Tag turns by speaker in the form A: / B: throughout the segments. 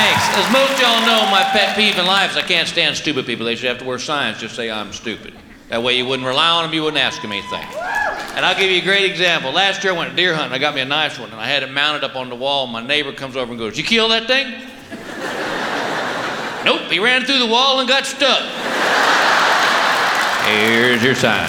A: Thanks. As most of y'all know, my pet peeve in life is I can't stand stupid people. They should have to wear signs just say I'm stupid. That way you wouldn't rely on them, you wouldn't ask them anything. And I'll give you a great example. Last year I went deer hunting. I got me a nice one, and I had it mounted up on the wall. My neighbor comes over and goes, "You kill that thing?" "Nope, he ran through the wall and got stuck." Here's your sign.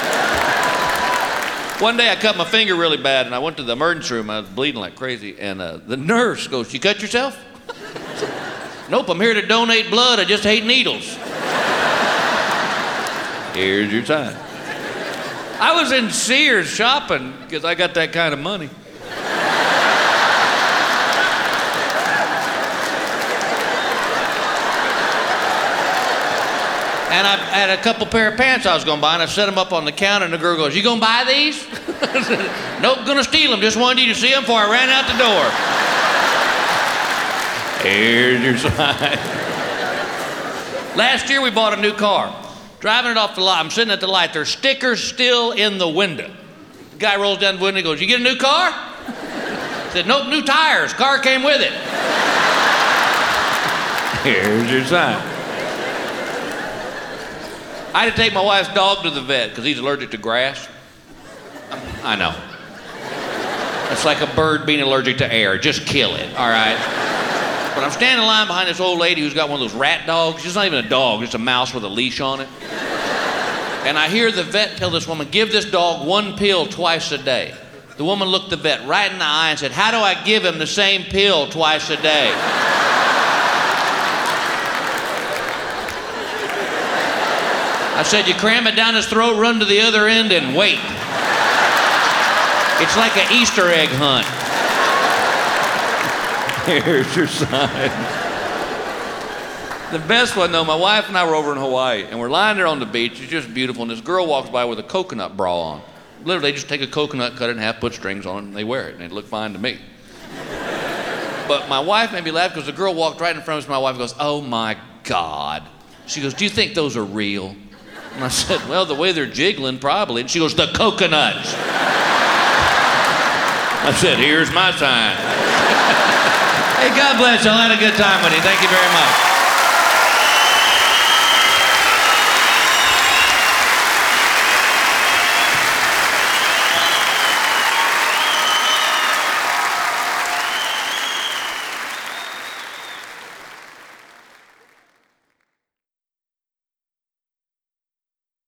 A: One day I cut my finger really bad, and I went to the emergency room. I was bleeding like crazy, and the nurse goes, "You cut yourself?" "Nope, I'm here to donate blood. I just hate needles." Here's your sign. I was in Sears shopping because I got that kind of money. And I had a couple pair of pants I was going to buy, and I set them up on the counter, and the girl goes, "You going to buy these?" I said, "Nope, going to steal them. Just wanted you to see them before I ran out the door." Here's your sign. Last year we bought a new car. Driving it off the lot, I'm sitting at the light. There's stickers still in the window. The guy rolls down the window and goes, "You get a new car?" I said, "Nope, new tires. Car came with it." Here's your sign. I had to take my wife's dog to the vet because he's allergic to grass. I know. It's like a bird being allergic to air. Just kill it, all right? But I'm standing in line behind this old lady who's got one of those rat dogs. It's not even a dog, it's a mouse with a leash on it. And I hear the vet tell this woman, "Give this dog one pill twice a day." The woman looked the vet right in the eye and said, "How do I give him the same pill twice a day?" I said, "You cram it down his throat, run to the other end, and wait." It's like an Easter egg hunt. Here's your sign. The best one, though, my wife and I were over in Hawaii, and we're lying there on the beach. It's just beautiful, and this girl walks by with a coconut bra on. Literally, they just take a coconut, cut it in half, put strings on it, and they wear it, and it looked fine to me. But my wife made me laugh because the girl walked right in front of us. My wife goes, "Oh, my God." She goes, "Do you think those are real?" And I said, "Well, the way they're jiggling, probably." And she goes, "The coconuts." I said, "Here's my sign." Hey, God bless you. I had a good time with you. Thank you very much.